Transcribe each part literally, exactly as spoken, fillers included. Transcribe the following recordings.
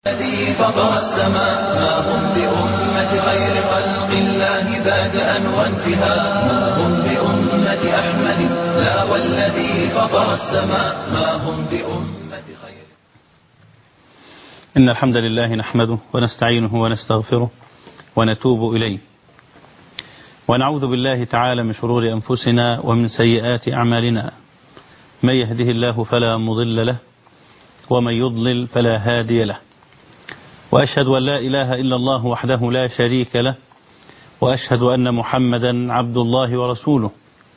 الذي فطر السماء ما هم بأمة خير خلق الله بادئا وانتهاء ما هم بأمة أحمد لا والذي فطر السماء ما هم بأمة خير. إن الحمد لله نحمده ونستعينه ونستغفره ونتوب إليه ونعوذ بالله تعالى من شرور أنفسنا ومن سيئات أعمالنا. من يهده الله فلا مضل له ومن يضلل فلا هادي له، وأشهد أن لا إله إلا الله وحده لا شريك له، وأشهد أن محمدا عبد الله ورسوله.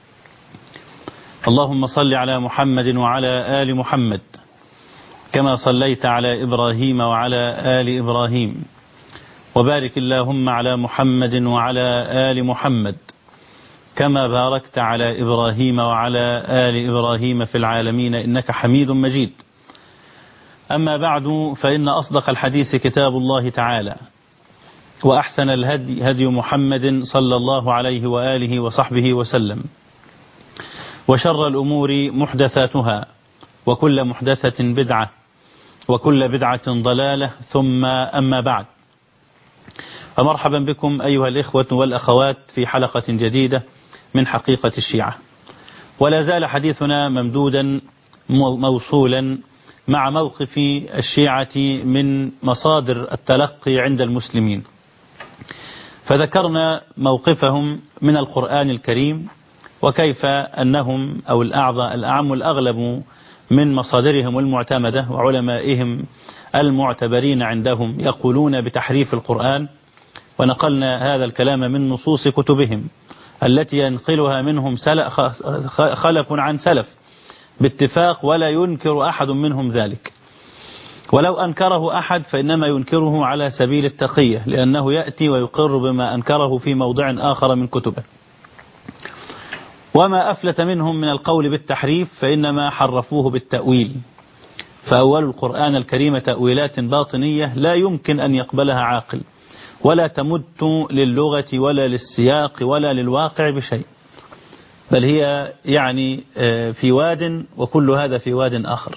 اللهم صل على محمد وعلى آل محمد كما صليت على إبراهيم وعلى آل إبراهيم، وبارك اللهم على محمد وعلى آل محمد كما باركت على إبراهيم وعلى آل إبراهيم في العالمين إنك حميد مجيد. أما بعد، فإن أصدق الحديث كتاب الله تعالى، وأحسن الهدي هدي محمد صلى الله عليه وآله وصحبه وسلم، وشر الأمور محدثاتها، وكل محدثة بدعة، وكل بدعة ضلالة، ثم أما بعد. فمرحبا بكم أيها الإخوة والأخوات في حلقة جديدة من حقيقة الشيعة، ولا زال حديثنا ممدودا موصولا مع موقف الشيعة من مصادر التلقي عند المسلمين. فذكرنا موقفهم من القرآن الكريم، وكيف أنهم أو الأعظى الأعم الأغلب من مصادرهم المعتمدة وعلمائهم المعتبرين عندهم يقولون بتحريف القرآن، ونقلنا هذا الكلام من نصوص كتبهم التي ينقلها منهم خلف عن سلف باتفاق، ولا ينكر أحد منهم ذلك، ولو أنكره أحد فإنما ينكره على سبيل التقية، لأنه يأتي ويقر بما أنكره في موضع آخر من كتبه. وما أفلت منهم من القول بالتحريف فإنما حرفوه بالتأويل، فأول القرآن الكريم تأويلات باطنية لا يمكن أن يقبلها عاقل، ولا تمت للغة ولا للسياق ولا للواقع بشيء، بل هي يعني في واد وكل هذا في واد آخر.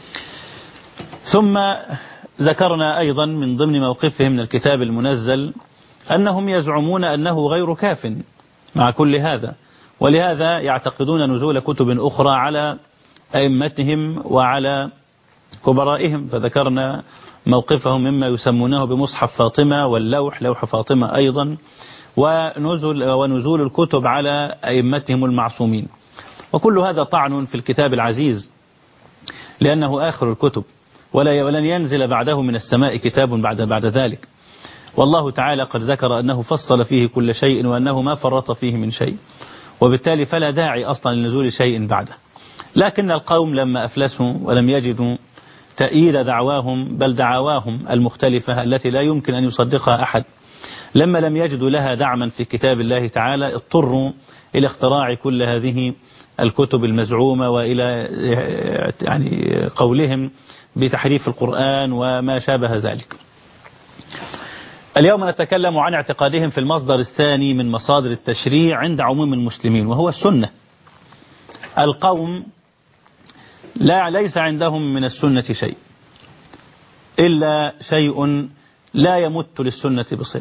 ثم ذكرنا أيضا من ضمن موقفهم من الكتاب المنزل أنهم يزعمون أنه غير كاف مع كل هذا، ولهذا يعتقدون نزول كتب أخرى على أئمتهم وعلى كبرائهم. فذكرنا موقفهم مما يسمونه بمصحف فاطمة واللوح لوح فاطمة أيضا، ونزول, ونزول الكتب على أئمتهم المعصومين، وكل هذا طعن في الكتاب العزيز، لأنه آخر الكتب ولن ينزل بعده من السماء كتاب بعد, بعد ذلك. والله تعالى قد ذكر أنه فصل فيه كل شيء وأنه ما فرط فيه من شيء، وبالتالي فلا داعي أصلا لنزول شيء بعده. لكن القوم لما أفلسوا ولم يجدوا تأييد دعواهم بل دعواهم المختلفة التي لا يمكن أن يصدقها أحد، لما لم يجدوا لها دعما في كتاب الله تعالى اضطروا إلى اختراع كل هذه الكتب المزعومة، وإلى يعني قولهم بتحريف القرآن وما شابه ذلك. اليوم نتكلم عن اعتقادهم في المصدر الثاني من مصادر التشريع عند عموم المسلمين، وهو السنة. القوم لا ليس عندهم من السنة شيء إلا شيء لا يمت للسنة بصلة،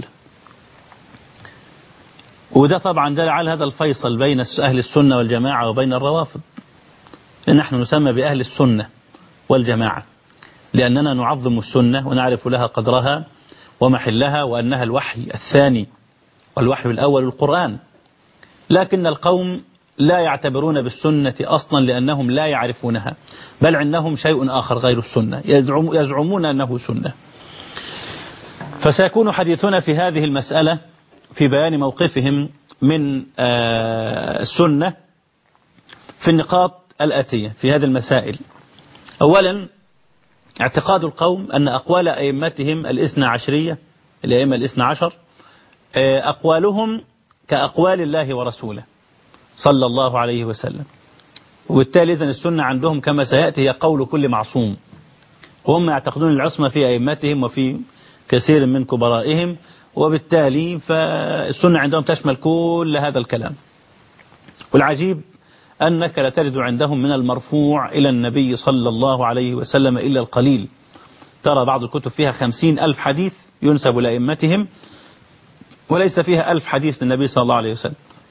وده طبعا ده على هذا الفيصل بين أهل السنة والجماعة وبين الروافض. نحن نسمى بأهل السنة والجماعة لأننا نعظم السنة ونعرف لها قدرها ومحلها، وأنها الوحي الثاني والوحي الأول القرآن. لكن القوم لا يعتبرون بالسنة أصلا لأنهم لا يعرفونها، بل عندهم شيء آخر غير السنة، يزعمون أنه سنة. فسيكون حديثنا في هذه المسألة في بيان موقفهم من السنة في النقاط الآتية في هذه المسائل. أولا، اعتقاد القوم أن أقوال أئمتهم الاثنى عشرية، الأئمة الاثنى عشر، أقوالهم كأقوال الله ورسوله صلى الله عليه وسلم، وبالتالي إذن السنة عندهم كما سيأتي هي قول كل معصوم، وهم يعتقدون العصمة في أئمتهم وفي كثير من كبرائهم، وبالتالي فالسنة عندهم تشمل كل هذا الكلام. والعجيب أنك لا تجد عندهم من المرفوع إلى النبي صلى الله عليه وسلم إلا القليل، ترى بعض الكتب فيها خمسين ألف حديث ينسب لأئمتهم وليس فيها ألف حديث للنبي صلى الله عليه وسلم.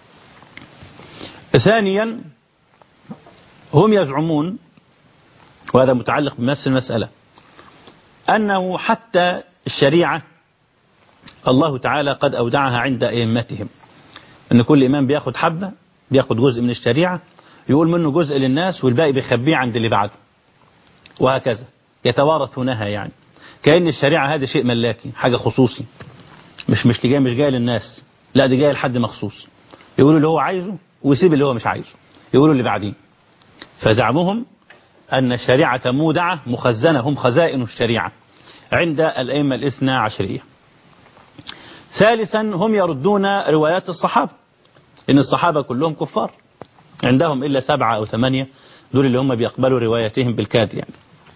ثانيا هم يزعمون، وهذا متعلق بنفس المسألة، أنه حتى الشريعة الله تعالى قد أودعها عند أئمتهم، أن كل إمام بياخد حبة، بياخد جزء من الشريعة يقول منه جزء للناس والباقي بيخبيه عند اللي بعده، وهكذا يتوارثونها، يعني كأن الشريعة هذا شيء ملاكي، حاجة خصوصي، مش مش جاي مش جاي للناس، لا دي جايه لحد مخصوص، يقولوا اللي هو عايزه ويسيب اللي هو مش عايزه، يقولوا اللي بعدين. فزعمهم أن الشريعة مودعة مخزنة، هم خزائن الشريعة عند الأئمة الاثنى عشرية. ثالثا هم يردون روايات الصحابة، إن الصحابة كلهم كفار، عندهم إلا سبعة أو ثمانية دول اللي هم بيقبلوا رواياتهم بالكاد يعني.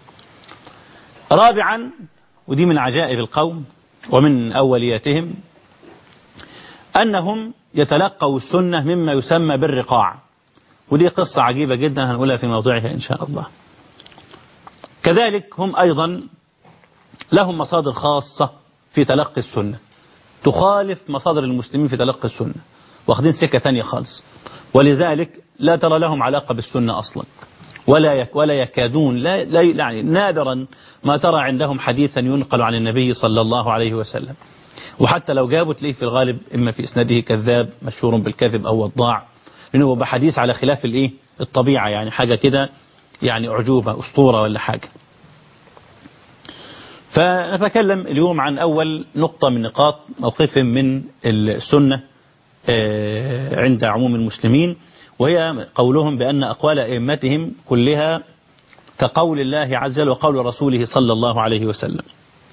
رابعا، ودي من عجائب القوم ومن أولياتهم، أنهم يتلقوا السنة مما يسمى بالرقاع، ودي قصة عجيبة جدا هنقولها في موضوعها إن شاء الله. كذلك هم أيضا لهم مصادر خاصة في تلقي السنة تخالف مصادر المسلمين في تلقي السنة، واخدين سكة تانية خالص، ولذلك لا ترى لهم علاقة بالسنة أصلا، ولا يك ولا يكادون، لا, لا يعني نادرا ما ترى عندهم حديثا ينقل عن النبي صلى الله عليه وسلم، وحتى لو جابوا تلاقيه في الغالب إما في إسناده كذاب مشهور بالكذب أو وضاع، لأنه هو بحديث على خلاف الإيه الطبيعة، يعني حاجة كده يعني أعجوبة أسطورة ولا حاجة. فنتكلم اليوم عن أول نقطة من نقاط موقفهم من السنة عند عموم المسلمين، وهي قولهم بأن أقوال أئمتهم كلها كقول الله عز وجل وقول رسوله صلى الله عليه وسلم.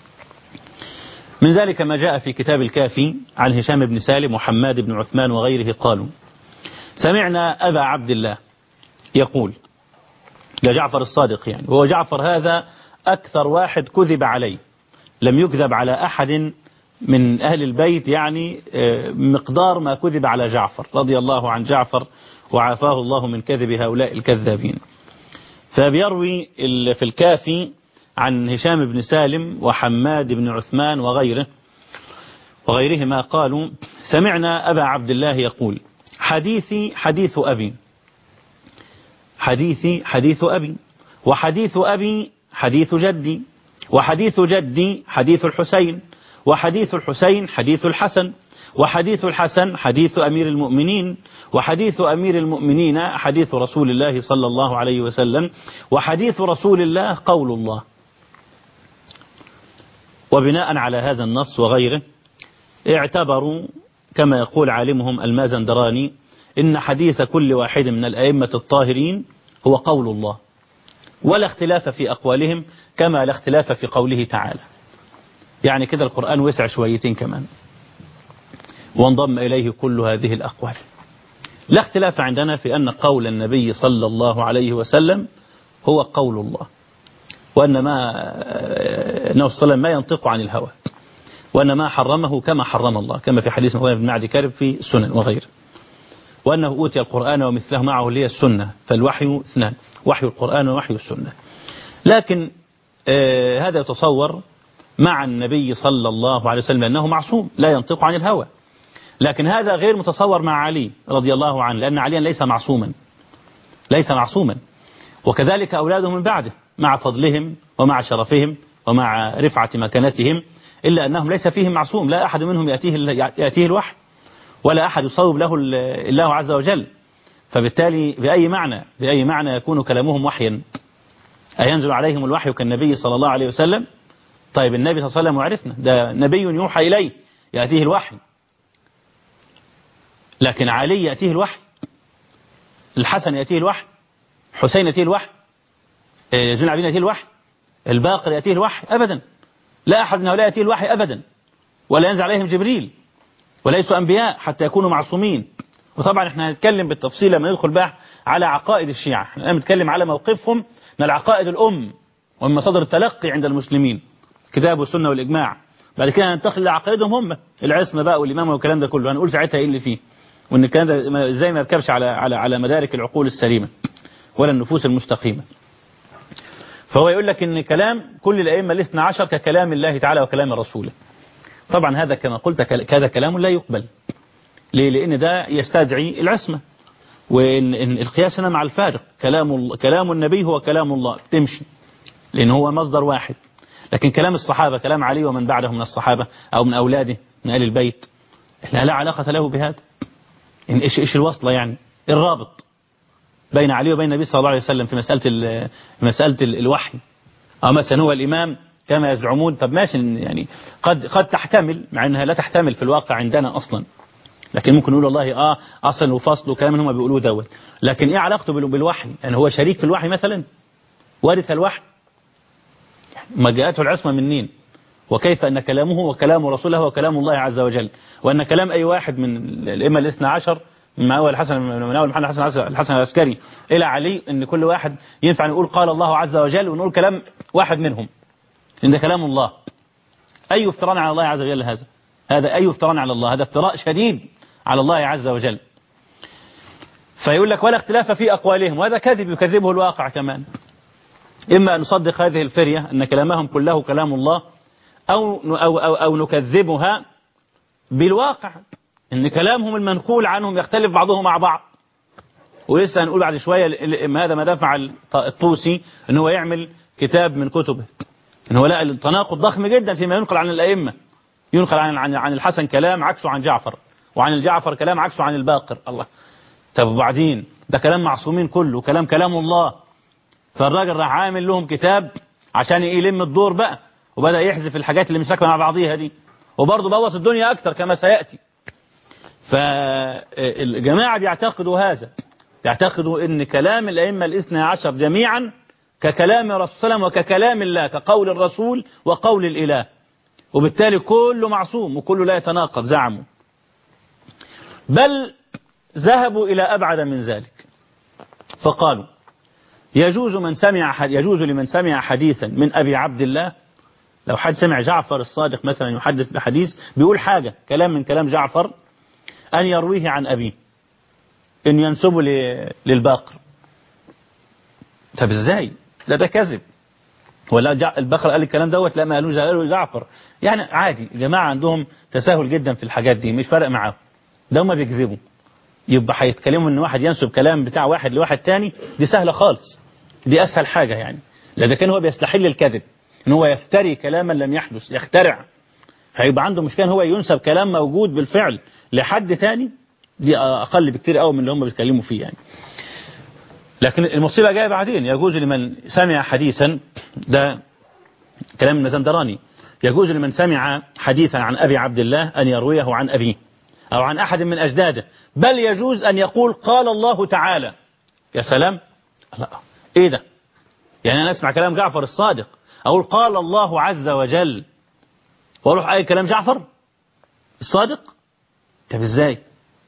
من ذلك ما جاء في كتاب الكافي عن هشام بن سالم وحماد بن عثمان وغيره قالوا: سمعنا أبا عبد الله يقول، ده جعفر الصادق يعني، وهو جعفر هذا أكثر واحد كذب عليه، لم يكذب على أحد من أهل البيت يعني مقدار ما كذب على جعفر رضي الله عن جعفر وعافاه الله من كذب هؤلاء الكذابين. فبيروي في الكافي عن هشام بن سالم وحماد بن عثمان وغيره وغيرهما قالوا: سمعنا أبا عبد الله يقول: حديثي حديث أبي، حديثي حديث أبي، وحديث أبي حديث جدي، وحديث جدي حديث الحسين، وحديث الحسين حديث الحسن، وحديث الحسن حديث أمير المؤمنين، وحديث أمير المؤمنين حديث رسول الله صلى الله عليه وسلم، وحديث رسول الله قول الله. وبناء على هذا النص وغيره اعتبروا كما يقول عالمهم المازندراني إن حديث كل واحد من الأئمة الطاهرين هو قول الله، ولا اختلاف في أقوالهم كما لا اختلاف في قوله تعالى. يعني كده القرآن وسع شويتين كمان وانضم إليه كل هذه الأقوال. لا اختلاف عندنا في أن قول النبي صلى الله عليه وسلم هو قول الله، وأن ما أنه صلى الله عليه وسلم ما ينطق عن الهوى، وأن ما حرمه كما حرم الله، كما في حديث ابن معدي كرب في السنن وغيره، وأنه أوتي القرآن ومثله معه اللي هي السنة، فالوحي اثنان، وحي القرآن ووحي السنة. لكن آه هذا يتصور مع النبي صلى الله عليه وسلم لأنه معصوم لا ينطق عن الهوى، لكن هذا غير متصور مع علي رضي الله عنه، لأن عليا ليس معصوما، ليس معصوما، وكذلك أولاده من بعده مع فضلهم ومع شرفهم ومع رفعة مكانتهم، إلا أنهم ليس فيهم معصوم، لا أحد منهم يأتيه, يأتيه الوحي ولا أحد يصوب له الله عز وجل. فبالتالي بأي معنى بأي معنى يكون كلامهم وحيا؟ أينزل عليهم الوحي كالنبي صلى الله عليه وسلم؟ طيب النبي صلى الله عليه وسلم وعرفنا ده نبي يوحى إليه يأتيه الوحي، لكن علي يأتيه الوحي، الحسن يأتيه الوحي، حسين يأتيه الوحي، زين العابدين يأتيه الوحي، الباقر يأتيه الوحي؟ أبدا، لا أحد من هؤلاء يأتيه الوحي أبدا، ولا ينزل عليهم جبريل، وليسوا أنبياء حتى يكونوا معصومين. وطبعا احنا هنتكلم بالتفصيل لما ندخل بقى على عقائد الشيعة، احنا الآن بنتكلم على موقفهم من العقائد الأم ومن مصادر التلقي عند المسلمين، كتاب والسنة والإجماع. بعد كده هننتقل لعقائدهم هم، العصمة بقى والإمامة والكلام ده كله، هنقول ساعتها ايه اللي فيه، وان الكلام ده ازاي ما يركبش على على على مدارك العقول السليمة ولا النفوس المستقيمة. فهو يقول لك ان كلام كل الائمه الاثنى عشر ككلام الله تعالى وكلام رسوله. طبعا هذا كما قلت هذا كلام لا يقبل. ليه؟ لان ده يستدعي العصمه، وان القياس هنا مع الفارق. كلام كلام النبي هو كلام الله تمشي، لان هو مصدر واحد. لكن كلام الصحابه، كلام علي ومن بعده من الصحابه او من اولاده من ال البيت، لا لا علاقه له بهذا. إن ايش ايش الوصله يعني؟ الرابط بين علي وبين النبي صلى الله عليه وسلم في مساله مساله الوحي. أو مثلا هو الإمام كما يزعمون. طب ماشي يعني قد قد تحتمل، مع أنها لا تحتمل في الواقع عندنا أصلا، لكن ممكن نقول والله آه أصلا وفصل وكلام هم بيقولوه دوت. لكن إيه علاقته بالوحي؟ يعني هو شريك في الوحي مثلا؟ ورث الوحي؟ يعني ما جاءته العصمة منين؟ وكيف أن كلامه وكلام رسوله وكلام الله عز وجل، وأن كلام أي واحد من الأئمة الاثنى عشر من أول الحسن من أول محمد الحسن الحسن العسكري إلى علي، أن كل واحد ينفع نقول قال الله عز وجل ونقول كلام واحد منهم، إن ده كلام الله. أي افتراء على الله عز وجل هذا؟ هذا أي افتراء على الله؟ هذا افتراء شديد على الله عز وجل. فيقول لك ولا اختلاف في أقوالهم، وهذا كذب يكذبه الواقع كمان. إما أن نصدق هذه الفرية أن كلامهم كله كلام الله، أو أو أو, أو نكذبها بالواقع، إن كلامهم المنقول عنهم يختلف بعضهم مع بعض. ولسه هنقول بعد شوية هذا ما دفع الطوسي إن هو يعمل كتاب من كتبه، إن هو لقى التناقض ضخم جدا فيما ينقل عن الأئمة. ينقل عن عن عن الحسن كلام عكسه عن جعفر، وعن الجعفر كلام عكسه عن الباقر. الله، طب وبعدين ده كلام معصومين كله، كلام كلام الله. فالراجل راح عامل لهم كتاب عشان يلم الدور بقى، وبدأ يحذف الحاجات اللي مش راكبه مع بعضيها دي، وبرضه بوظ الدنيا أكتر كما سيأتي. فالجماعة بيعتقدوا هذا، يعتقدوا ان كلام الأئمة الاثنى عشر جميعا ككلام الرسول صلى الله عليه وسلم وككلام الله، كقول الرسول وقول الإله، وبالتالي كله معصوم وكله لا يتناقض زعموا. بل ذهبوا إلى أبعد من ذلك، فقالوا يجوز من سمع يجوز لمن سمع حديثا من أبي عبد الله، لو حد سمع جعفر الصادق مثلا يحدث بحديث بيقول حاجة كلام من كلام جعفر، أن يرويه عن أبيه، إن ينسبه للباقر. طب إزاي؟ لا ده كذب. ولا الباقر قال الكلام دوت؟ لا ما قالوش، قالوا جعفر. يعني عادي، جماعة عندهم تساهل جدا في الحاجات دي، مش فارق معاهم، ده هم بيكذبوا. يبقى هيتكلموا ان واحد ينسب كلام بتاع واحد لواحد تاني، دي سهلة خالص، دي أسهل حاجة يعني. لا ده كان هو بيستحل الكذب، ان هو يفتري كلاما لم يحدث، يخترع. هيبقى عنده مشكلة هو ينسب كلام موجود بالفعل لحد تاني، دي أقل بكتير قوي من اللي هم بيتكلموا فيه يعني. لكن المصيبة جاية بعدين. يجوز لمن سمع حديثا، ده كلام النزندراني، يجوز لمن سمع حديثا عن أبي عبد الله أن يرويه عن أبيه أو عن أحد من أجداده، بل يجوز أن يقول قال الله تعالى. يا سلام، لا إيه ده؟ يعني أنا أسمع كلام جعفر الصادق أقول قال الله عز وجل، وأروح أي كلام جعفر الصادق؟ طب إزاي؟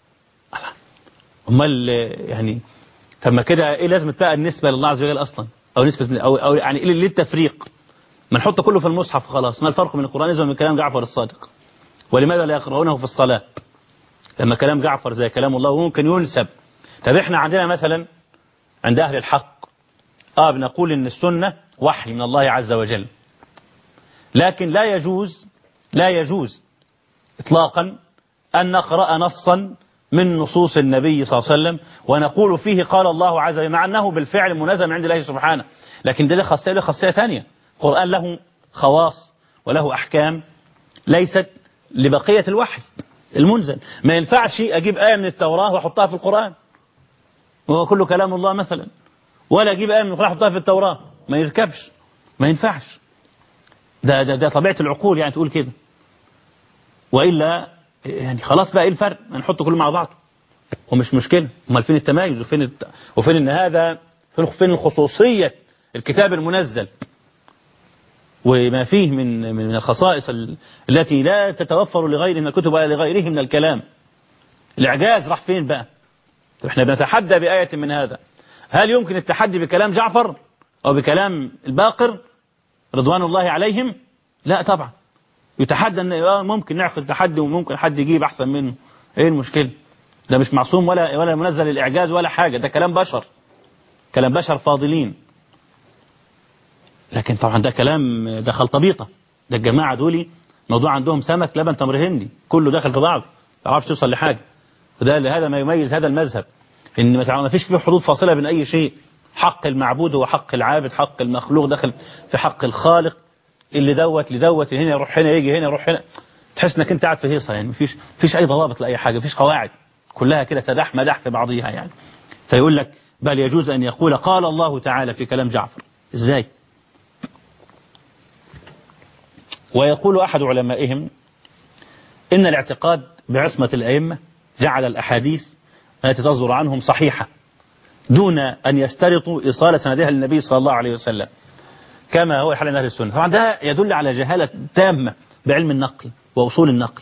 أمال يعني طب ما كده إيه لازمة بقى النسبة لله عز وجل أصلا، أو نسبة أو, أو يعني إيه للتفريق؟ ما نحط كله في المصحف خلاص. ما الفرق من القرآن إذا من كلام جعفر الصادق؟ ولماذا لا يقرؤونه في الصلاة لما كلام جعفر زي كلام الله وممكن ينسب؟ طب إحنا عندنا مثلا عند أهل الحق آه بنقول إن السنة وحي من الله عز وجل، لكن لا يجوز لا يجوز إطلاقا أن نقرأ نصا من نصوص النبي صلى الله عليه وسلم ونقول فيه قال الله عز وجل، مع أنه بالفعل منزل من عند الله سبحانه، لكن ده له خاصية له خاصية ثانية. القرآن له خواص وله أحكام ليست لبقية الوحي المنزل. ما ينفعش أجيب آية من التوراة وأحطها في القرآن وهو كله كلام الله مثلا، ولا أجيب آية من القرآن وأحطها في التوراة، ما يركبش، ما ينفعش. ده ده ده طبيعة العقول يعني تقول كده، وإلا يعني خلاص بقى إيه الفرق؟ نحط كله مع بعض ومش مشكلة. امال فين التمايز وفين الت... وفين إن هذا فين الخصوصية الكتاب المنزل وما فيه من من الخصائص التي لا تتوفر لغيره من الكتب ولا لغيره من الكلام. الإعجاز راح فين بقى؟ احنا بنتحدى بآية من هذا. هل يمكن التحدي بكلام جعفر أو بكلام الباقر رضوان الله عليهم؟ لا طبعا. يتحدى ان ممكن نعقد تحدي وممكن حد يجيب احسن منه، ايه المشكله؟ ده مش معصوم ولا ولا منزل الاعجاز ولا حاجه، ده كلام بشر، كلام بشر فاضلين. لكن طبعا ده كلام، ده خلطبيطة. ده الجماعة دولي موضوع عندهم سمك لبن تمر هندي كله داخل في بعض، ما تعرفش توصل لحاجة. وده هذا ما يميز هذا المذهب، ان ما فيش فيه حدود فاصلة بين اي شيء. حق المعبود هو حق العابد، حق المخلوق داخل في حق الخالق، اللي دوت لدوت هنا يروح هنا يجي هنا يروح هنا، تحس انك انت قاعد في هيصة يعني. مفيش مفيش اي ضوابط لاي حاجة، مفيش قواعد، كلها كده سداح مداح في بعضيها يعني. فيقول لك بل يجوز ان يقول قال الله تعالى في كلام جعفر. ازاي؟ ويقول احد علمائهم ان الاعتقاد بعصمة الائمة جعل الاحاديث التي تصدر عنهم صحيحة دون أن يشترطوا إيصال سندها للنبي صلى الله عليه وسلم كما هو حال أهل السنة. طبعا ده يدل على جهالة تامة بعلم النقل وأصول النقل.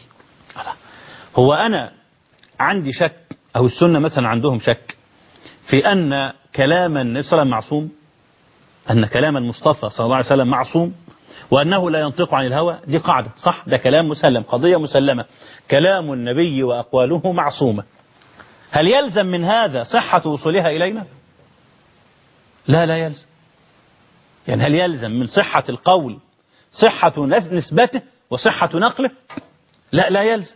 هو أنا عندي شك، أو السنة مثلا عندهم شك في أن كلام النبي صلى الله عليه وسلم معصوم، أن كلام المصطفى صلى الله عليه وسلم معصوم، وأنه لا ينطق عن الهوى. دي قاعدة صح، ده كلام مسلم، قضية مسلمة، كلام النبي وأقواله معصومة. هل يلزم من هذا صحة وصولها إلينا؟ لا لا يلزم. يعني هل يلزم من صحة القول صحة نسبته وصحة نقله؟ لا لا يلزم،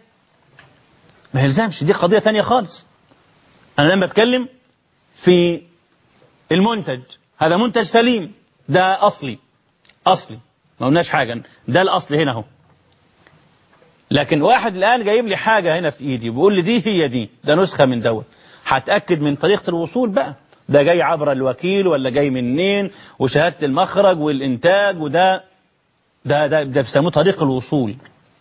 ما يلزمش. دي قضية تانية خالص. أنا لما أتكلم في المنتج، هذا منتج سليم، ده أصلي أصلي ما قلناش حاجة، ده الأصل هنا هو. لكن واحد الآن جايب لي حاجة هنا في إيدي بيقول لي دي هي دي، ده نسخة من دوت، هتأكد من طريقة الوصول بقى، ده جاي عبر الوكيل ولا جاي منين، وشهادة المخرج والإنتاج، وده ده ده ده بيسموه طريق الوصول.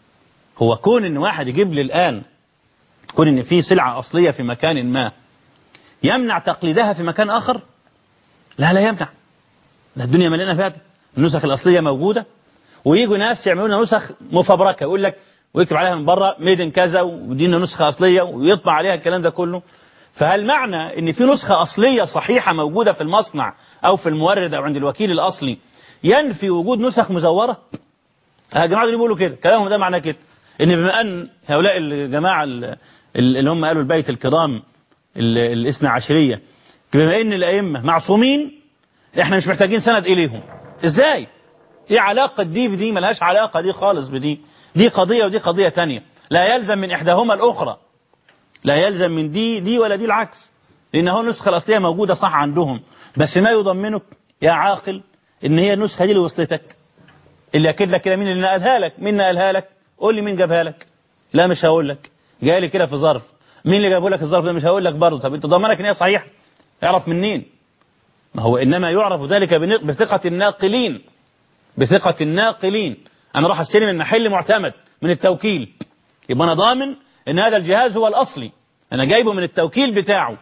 هو كون إن واحد يجيب لي الآن كون إن في سلعة أصلية في مكان ما يمنع تقليدها في مكان آخر؟ لا لا يمنع. ده الدنيا مليانة فيها النسخ الأصلية موجودة، ويجوا ناس يعملون نسخ مفبركة، يقول لك ويكتب عليها من بره ميدن كذا ودينا نسخة أصلية ويطبع عليها الكلام ده كله. فهل معنى ان في نسخة أصلية صحيحة موجودة في المصنع أو في المورد أو عند الوكيل الأصلي ينفي وجود نسخ مزورة؟ يا جماعة اللي بيقولوا كده كلامهم ده معناه كده، ان بما أن هؤلاء الجماعة اللي هم قالوا البيت الكرام الاثنى عشرية، بما أن الأئمة معصومين احنا مش محتاجين سند إليهم. ازاي؟ ايه علاقة دي بدي؟ ملهاش علاقة دي خالص بدي، دي قضية ودي قضية تانية، لا يلزم من إحداهما الأخرى، لا يلزم من دي دي ولا دي العكس، لأنه النسخة الأصلية موجودة صح عندهم، بس ما يضمنك يا عاقل إن هي النسخة دي اللي وصلتك، اللي أكد لك كده. مين اللي نقلها لك؟ مين نقلها لك؟ قول لي مين جابها لك. لا مش هقول لك، جاي لي كده في ظرف. مين اللي جابه لك الظرف ده؟ مش هقول لك برضه. طب أنت ضمنك إن هي صحيحة؟ اعرف منين؟ ما هو إنما يعرف ذلك بثقة الناقلين، بثقة الناقلين. أنا راح أشتري من محل معتمد من التوكيل، يبقى أنا ضامن إن هذا الجهاز هو الأصلي، أنا جايبه من التوكيل بتاعه.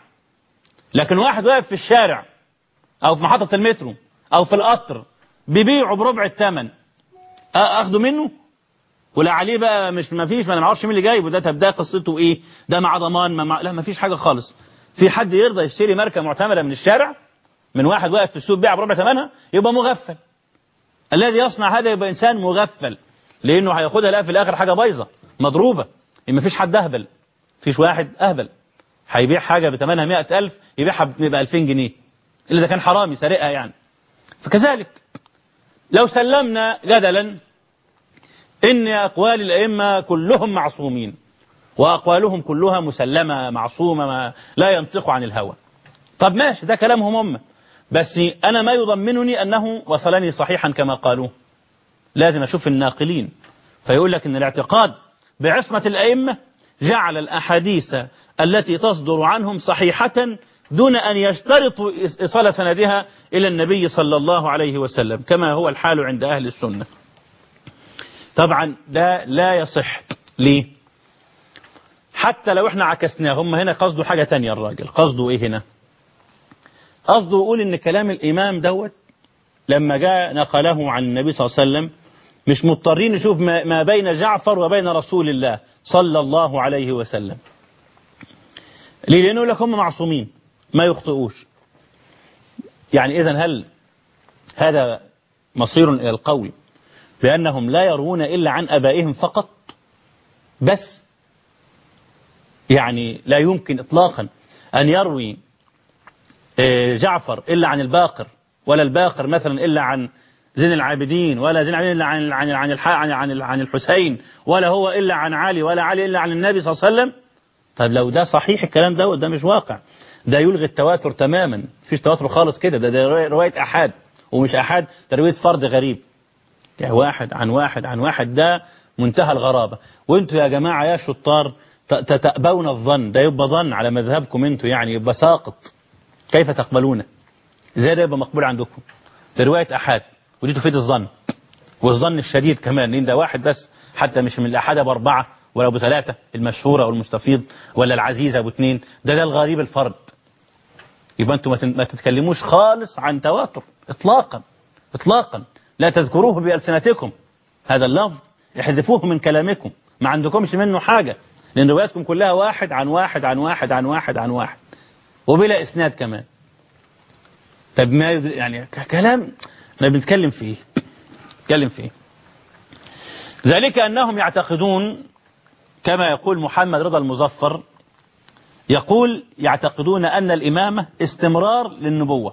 لكن واحد واقف في الشارع أو في محطة المترو أو في القطر بيبيعه بربع الثمن، أخده منه ولا عليه بقى؟ مش ما فيش، ما أنا ما اعرفش مين اللي جايبه ده. طب ده قصته إيه؟ ده مع ضمان؟ ما مع... لا ما فيش حاجة خالص. في حد يرضى يشتري ماركة معتمدة من الشارع من واحد واقف في السوق بيع بربع ثمنها؟ يبقى مغفل. الذي يصنع هذا يبقى إنسان مغفل، لأنه هياخدها لا في الآخر حاجة بايظة مضروبة. ما فيش حد أهبل، فيش واحد أهبل هيبيع حاجة بثمنها مئة ألف يبيعها ب ألفين جنيه إلا إذا كان حرامي سرقها يعني. فكذلك لو سلمنا جدلا إن أقوال الأئمة كلهم معصومين وأقوالهم كلها مسلمة معصومة ما لا ينطق عن الهوى، طب ماشي، ده كلامهم هم، بس أنا ما يضمنني أنه وصلني صحيحا كما قالوه. لازم أشوف الناقلين. فيقول لك إن الاعتقاد بعصمة الأئمة جعل الأحاديث التي تصدر عنهم صحيحة دون أن يشترطوا إيصال سندها إلى النبي صلى الله عليه وسلم كما هو الحال عند أهل السنة. طبعا ده لا يصح. ليه؟ حتى لو احنا عكسناه، هم هنا قصده حاجة تانية. الراجل قصده ايه هنا؟ قصده يقول ان كلام الإمام دوت لما جاء نقله عن النبي صلى الله عليه وسلم مش مضطرين نشوف ما بين جعفر وبين رسول الله صلى الله عليه وسلم. ليه؟ لأنه لك هم معصومين ما يخطئوش. يعني إذن هل هذا مصير إلى القول بأنهم لا يروون إلا عن أبائهم فقط بس؟ يعني لا يمكن إطلاقا أن يروي جعفر إلا عن الباقر، ولا الباقر مثلا إلا عن زين العابدين، ولا زين العابدين إلا عن عن عن الح- عن عن عن الحسين، ولا هو إلا عن علي، ولا علي إلا عن النبي صلى الله عليه وسلم. طيب لو ده صحيح الكلام ده ده مش واقع، ده يلغي التواتر تماما، مفيش تواتر خالص كده، ده, ده رواية أحاد، ومش أحاد، ده رواية فرد غريب، يعني واحد عن واحد عن واحد، ده منتهى الغرابة. وانتوا يا جماعة يا شطار تتأبون الظن، ده يبقى ظن على مذهبكم انتوا، يعني يبقى ساقط، كيف تقبلونه؟ ازاي ده يبقى مقبول عندكم؟ ده رواية أحاد، ودي تفيد الظن، والظن الشديد كمان، لان ده واحد بس، حتى مش من الأحاد أبو أربعة ولا أبو ثلاثة المشهورة أو المستفيض، ولا العزيز أبو اثنين، ده ده الغريب الفرد. يبقى انتوا ما تتكلموش خالص عن تواتر اطلاقا اطلاقا، لا تذكروه بألسنتكم، هذا اللفظ احذفوه من كلامكم، ما عندكمش منه حاجة، لأن رواياتكم كلها واحد عن واحد عن واحد عن واحد عن واحد، وبلا إسناد كمان. طب ما يعني كلام احنا بنتكلم فيه نتكلم فيه ذلك أنهم يعتقدون كما يقول محمد رضا المظفر، يقول يعتقدون أن الإمامة استمرار للنبوة.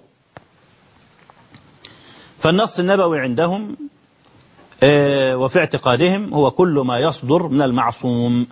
فالنص النبوي عندهم وفي اعتقادهم هو كل ما يصدر من المعصوم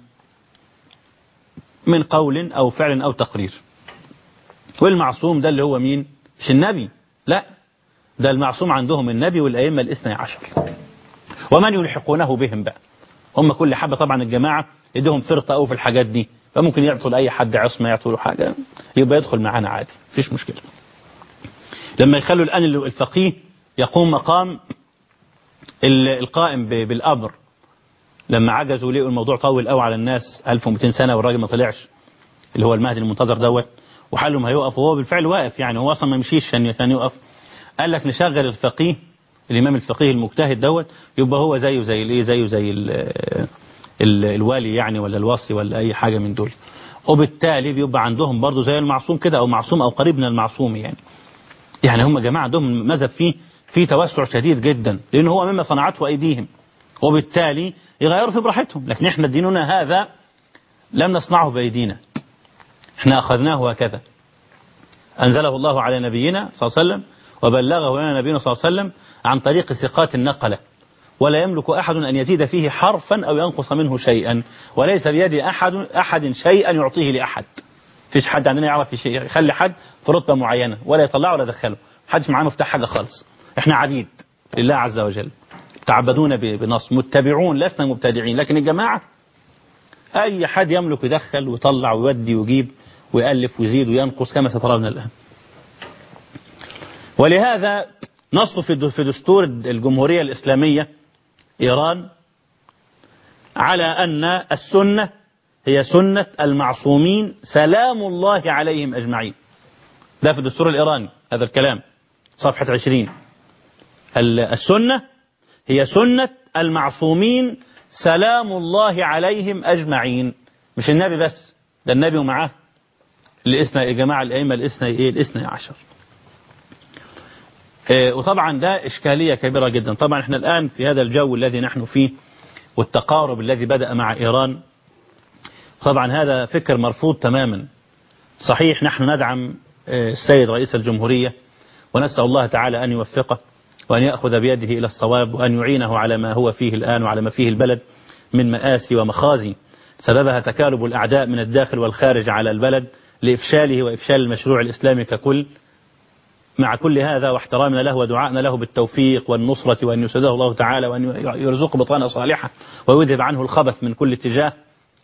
من قول أو فعل أو تقرير. والمعصوم ده اللي هو مين؟ مش النبي، لا، ده المعصوم عندهم النبي والأئمة الاثنى عشر ومن يلحقونه بهم بقى. هم كل حبة طبعا الجماعة يدهم فرطة أو في الحاجات دي، فممكن يعطوا لأي حد عصمة، يعطوا له حاجة، يبقى يدخل معانا عادي، مفيش مشكلة. لما يخلوا الآن الفقيه يقوم مقام القائم بالأمر، لما عجزوا لقوا الموضوع طول قوي على الناس ألف ومئتين سنة والراجل ما طلعش، اللي هو المهدي المنتظر دوت، وحالهم هيوقف، وهو بالفعل واقف، يعني هو أصلا ما مشيش كان يوقف. قال لك نشغل الفقيه، الإمام الفقيه المجتهد دوت، يبقى هو زيه زي الايه زيه زي ال ال الوالي يعني، ولا الوصي، ولا أي حاجة من دول، وبالتالي بيبقى عندهم برضه زي المعصوم كده، أو معصوم أو قريب من المعصوم يعني. يعني هم جماعة عندهم مذهب فيه في توسع شديد جدا، لأن هو مما صنعته أيديهم، وبالتالي يغيروا في براحتهم. لكن احنا ديننا هذا لم نصنعه بأيدينا، احنا أخذناه هكذا، أنزله الله على نبينا صلى الله عليه وسلم وبلغه لنا نبينا صلى الله عليه وسلم عن طريق ثقات النقلة، ولا يملك أحد أن يزيد فيه حرفا أو ينقص منه شيئا، وليس بيد أحد أحد شيئا يعطيه لأحد. فيش حد عندنا يعرف شيء يخلي حد في رتبة معينة ولا يطلعه ولا يدخله، حدش معاه مفتاح حاجة خالص. احنا عبيد لله عز وجل، تعبدون بنص، متبعون لسنا مبتدعين. لكن الجماعة أي حد يملك يدخل ويطلع ويودي ويجيب ويألف ويزيد وينقص كما سترون الآن. ولهذا نص في دستور الجمهورية الإسلامية إيران على أن السنة هي سنة المعصومين سلام الله عليهم أجمعين. ده في الدستور الإيراني هذا الكلام، صفحة عشرين. السنة هي سنة المعصومين سلام الله عليهم أجمعين، مش النبي بس، ده النبي ومعاه الإثنى، يا جماعة الأئمة الإثنى إيه الإثنى عشر. إيه وطبعا ده إشكالية كبيرة جدا. طبعا احنا الآن في هذا الجو الذي نحن فيه والتقارب الذي بدأ مع إيران، طبعا هذا فكر مرفوض تماما. صحيح نحن ندعم السيد رئيس الجمهورية ونسأل الله تعالى أن يوفقه وأن يأخذ بيده إلى الصواب، وأن يعينه على ما هو فيه الآن وعلى ما فيه البلد من مآسي ومخازي سببها تكالب الأعداء من الداخل والخارج على البلد لإفشاله وإفشال المشروع الإسلامي ككل. مع كل هذا واحترامنا له ودعائنا له بالتوفيق والنصرة، وأن يسعده الله تعالى وأن يرزقه بطانة صالحة ويذهب عنه الخبث من كل اتجاه.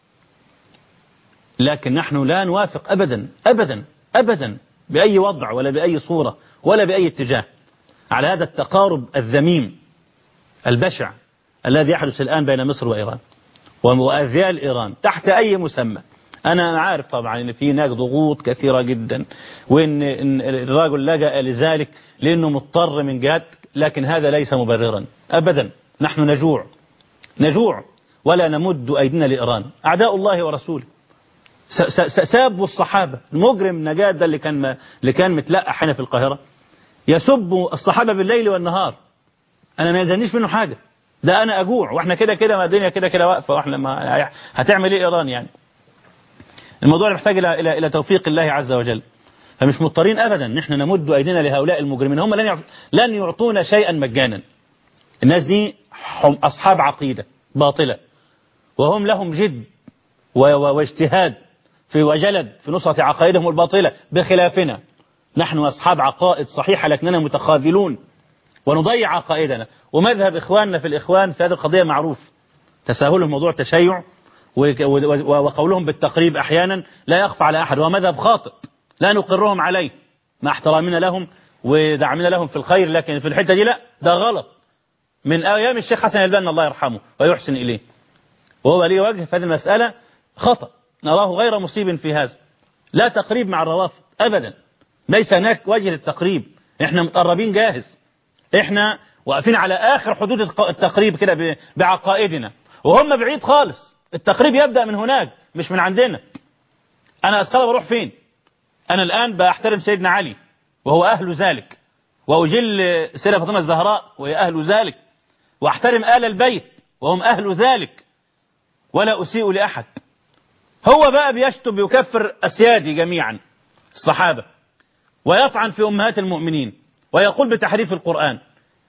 لكن نحن لا نوافق أبدا أبدا أبدا بأي وضع ولا بأي صورة ولا بأي اتجاه على هذا التقارب الذميم البشع الذي يحدث الآن بين مصر وإيران وأذيال إيران تحت أي مسمى. أنا عارف طبعا أن في هناك ضغوط كثيرة جدا، وأن الرجل لجأ لذلك لأنه مضطر من جهات، لكن هذا ليس مبررا أبدا. نحن نجوع نجوع ولا نمد أيدينا لإيران. أعداء الله ورسوله سابوا الصحابة. المجرم نجاد ده اللي كان اللي كان متلقح هنا في القاهرة يسب الصحابة بالليل والنهار. أنا ما يلزمنيش منه حاجة، ده أنا أجوع، وإحنا كده كده ما الدنيا كده كده واقفة، وإحنا ما هتعمل إيه إيران يعني؟ الموضوع محتاج إلى إلى إلى توفيق الله عز وجل. فمش مضطرين أبدا نحن نمد أيدينا لهؤلاء المجرمين. هم لن لن يعطونا شيئا مجانا. الناس دي هم أصحاب عقيدة باطلة، وهم لهم جد واجتهاد في وجلد في نصرة عقائدهم الباطلة بخلافنا. نحن أصحاب عقائد صحيحة لكننا متخاذلون ونضيع عقائدنا. ومذهب إخواننا في الإخوان في هذه القضية معروف، تساهلهم موضوع التشيع وقولهم بالتقريب أحيانا لا يخفى على أحد، وهو مذهب خاطئ لا نقرهم عليه مع احترامنا لهم ودعمنا لهم في الخير، لكن في الحتة دي لا، ده غلط من أيام الشيخ حسن البنا الله يرحمه ويحسن إليه، وهو ليه وجه في هذه المسألة خطأ نراه غير مصيب في هذا. لا تقريب مع الروافض أبدا، ليس هناك وجه للتقريب، احنا متقربين جاهز، احنا واقفين على آخر حدود التقريب كده بعقائدنا، وهم بعيد خالص. التقريب يبدأ من هناك مش من عندنا. أنا أتقرب أروح فين؟ أنا الآن بأحترم سيدنا علي وهو أهل ذلك، وأجل سيدة فاطمة الزهراء وهي أهل ذلك، وأحترم آل البيت وهم أهل ذلك، ولا أسيء لأحد. هو بقى بيشتم بيكفر أسيادي جميعا الصحابة، ويطعن في أمهات المؤمنين، ويقول بتحريف القرآن،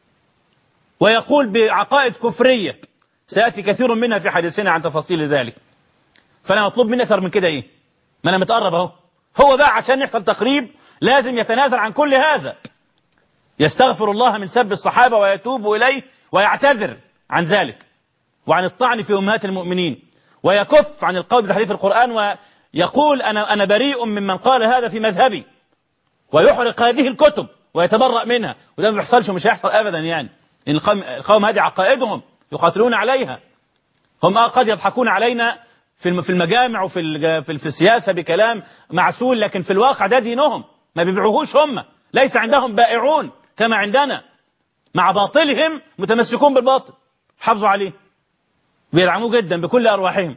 ويقول بعقائد كفرية سيأتي كثير منها في حديثنا عن تفاصيل ذلك. فأنا مطلوب مني أكثر من كده إيه؟ ما أنا متقرب أهو. هو بقى عشان يحصل تقريب لازم يتنازل عن كل هذا، يستغفر الله من سب الصحابة ويتوب إليه ويعتذر عن ذلك وعن الطعن في أمهات المؤمنين، ويكف عن القول بتحريف القرآن، ويقول أنا أنا بريء ممن قال هذا في مذهبي، ويحرق هذه الكتب ويتبرأ منها. وده ما بيحصلش ومش هيحصل أبدا، يعني إن القوم هذه عقائدهم يقاتلون عليها. هم قد يضحكون علينا في في المجامع وفي في السياسة بكلام معسول، لكن في الواقع ده دينهم ما بيبيعوهوش، هم ليس عندهم بائعون كما عندنا، مع باطلهم متمسكون بالباطل حافظوا عليه بيدعموه جدا بكل أرواحهم.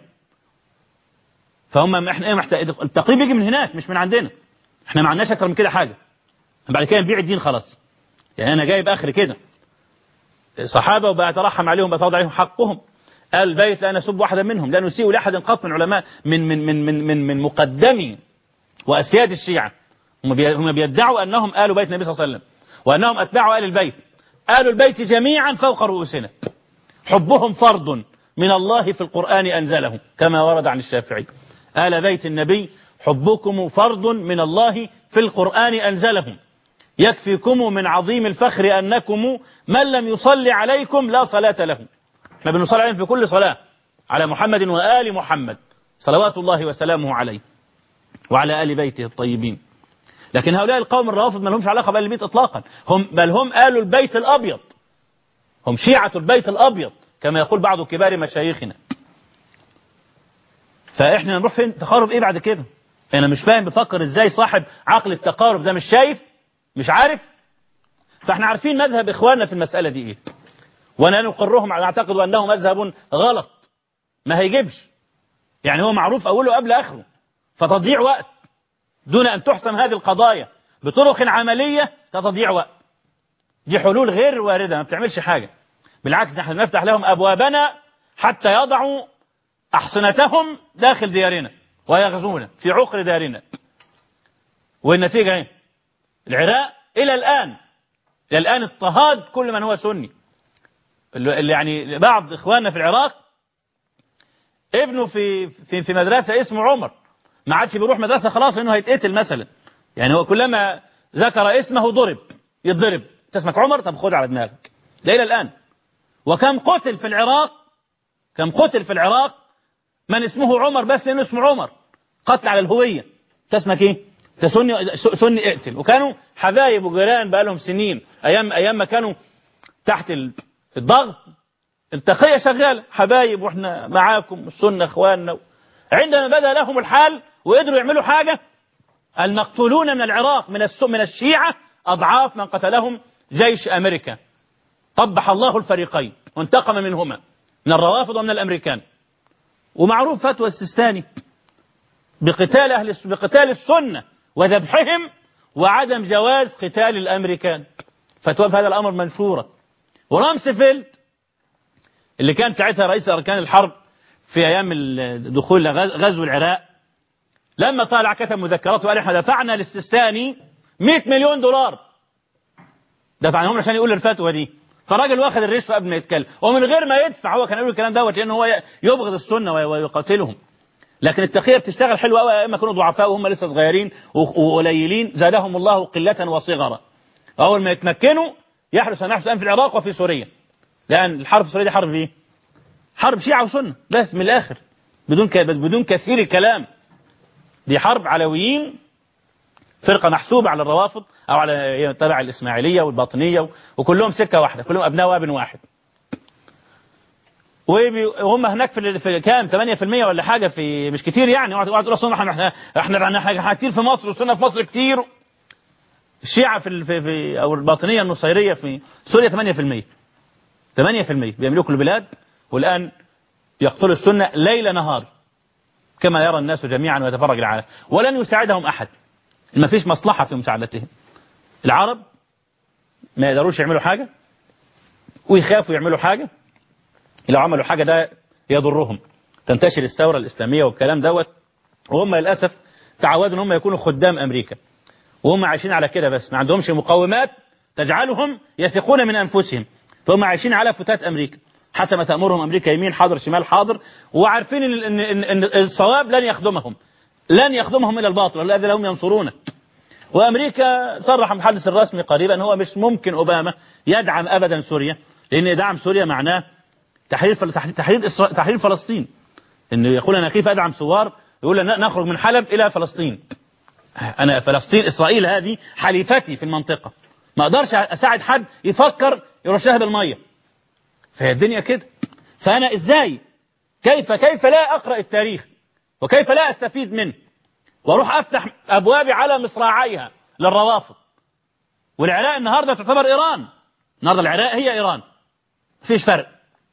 فهم احنا ايه محتاج التقريب يجي من هناك مش من عندنا. احنا ما عندناش اكتر من كده حاجة، بعد كده نبيع الدين خلاص. يعني انا جايب اخر كده صحابة وبأترحم عليهم بتوضع عليهم حقهم، قال البيت لا نسب واحدا منهم، لا نسيء لأحد قط من علماء من من من من من, من مقدمي وأسياد الشيعة. هم بيدعوا أنهم آل بيت النبي صلى الله عليه وسلم، وأنهم أتباع آل البيت. آل البيت جميعا فوق رؤوسنا، حبهم فرض من الله في القرآن أنزله كما ورد عن الشافعي. آل بيت النبي حبكم فرض من الله في القرآن أنزله، يكفيكم من عظيم الفخر أنكم من لم يصلي عليكم لا صلاة له. احنا بنصلي عليهم في كل صلاة على محمد وآل محمد صلوات الله وسلامه عليه وعلى آل بيته الطيبين. لكن هؤلاء القوم الروافض ما لهمش علاقة بآل البيت إطلاقا، هم بل هم آل البيت الأبيض، هم شيعة البيت الأبيض كما يقول بعض كبار مشايخنا. فإحنا نروح فين؟ تقارب إيه بعد كده؟ أنا مش فاهم بفكر إزاي صاحب عقل التقارب ده مش شايف مش عارف. فإحنا عارفين مذهب إخواننا في المسألة دي إيه، وأنا نقرهم نعتقد أنه مذهب غلط ما هيجيبش، يعني هو معروف أوله قبل آخره، فتضيع وقت دون أن تحسم هذه القضايا بطرق عملية كتضييع وقت. دي حلول غير واردة ما بتعملش حاجة، بالعكس نحن نفتح لهم أبوابنا حتى يضعوا أحصنتهم داخل ديارنا ويغزونا في عقر دارنا. والنتيجة ايه؟ العراق إلى الآن إلى الآن اضطهاد كل من هو سني. اللي يعني بعض إخواننا في العراق ابنه في في في مدرسة اسمه عمر، ما عادش بيروح مدرسة خلاص إنه هيتقتل مثلا، يعني هو كلما ذكر اسمه ضرب يتضرب. أنت اسمك عمر؟ طب خد على دماغك. ده إلى الآن. وكم قتل في العراق، كم قتل في العراق من اسمه عمر بس لأنه اسمه عمر، قتل على الهوية. أنت اسمك إيه؟ أنت سني سني اقتل. وكانوا حبايب وجيران بقى لهم سنين، أيام أيام ما كانوا تحت الضغط التقية شغالة، حبايب واحنا معاكم السنة اخواننا. عندما بدأ لهم الحال وقدروا يعملوا حاجة، المقتولون من العراق من من الشيعة أضعاف من قتلهم جيش أمريكا، قبح الله الفريقين وانتقم منهما من الروافض ومن الأمريكان. ومعروف فتوى السيستاني بقتال أهل بقتال السنة وذبحهم وعدم جواز قتال الأمريكان. فتوى في هذا الأمر منشورة. ورامسفيلد اللي كان ساعتها رئيس أركان الحرب في أيام دخول غزو العراق لما طالع كتب مذكرات وقال احنا دفعنا للسيستاني مئة مليون دولار، دفعناهم عشان يقول الفتوى دي. فالراجل واخد الرشوه قبل ما يتكلم، ومن غير ما يدفع هو كان يقول الكلام دوت لان هو يبغض السنه ويقاتلهم. لكن التقيه بتشتغل حلوه قوي اما كانوا ضعفاء وهم لسه صغيرين وقليلين، زادهم الله قله وصغرا. اول ما يتمكنوا يحدث ما يحدث الان في العراق وفي سوريا، لان الحرب في سوريا دي حرب ايه؟ حرب شيعه وسنه بس من الاخر، بدون بدون كثير الكلام. دي حرب علويين، فرقه محسوبه على الروافض او على تبع الاسماعيليه والباطنيه وكلهم سكه واحده، كلهم ابناء اب واحد. وهم هناك في في كام ثمانية بالمئة ولا حاجه، في مش كتير يعني. واحد تقول اصلا احنا احنا احنا كتير في مصر والسنه في مصر كتير. الشيعه في في, في او الباطنيه النصيريه في سوريا ثمانية بالمئة ثمانية بالمئة بيملكوا البلاد، والان يقتلوا السنه ليل نهار كما يرى الناس جميعا ويتفرج العالم، ولن يساعدهم احد. ما فيش مصلحه في مساعدتهم. العرب ما يقدروش يعملوا حاجه ويخافوا يعملوا حاجه، لو عملوا حاجه ده يضرهم، تنتشر الثوره الاسلاميه والكلام دوت. وهم للاسف تعودوا ان هم يكونوا خدام امريكا، وهم عايشين على كده، بس ما عندهمش مقومات تجعلهم يثقون من انفسهم، فهم عايشين على فتات امريكا حسب ما تامرهم امريكا، يمين حاضر شمال حاضر، وعارفين ان ان, إن, إن الصواب لن يخدمهم، لن يخدمهم الى الباطل الذي لهم ينصرونه. وامريكا صرح المتحدث الرسمي قريبا ان هو مش ممكن اوباما يدعم ابدا سوريا، لان دعم سوريا معناه تحرير تحرير إسرا... تحرير فلسطين. انه يقول انا كيف ادعم ثوار يقول نخرج من حلب الى فلسطين. انا فلسطين اسرائيل هذه حليفتي في المنطقه، ما اقدرش اساعد حد يفكر يرشها بالميه. فهي الدنيا كده. فانا ازاي كيف كيف لا اقرا التاريخ وكيف لا استفيد منه واروح افتح ابوابي على مصراعيها للروافض. والعراق النهارده تعتبر ايران، النهارده العراق هي ايران، مفيش فرق.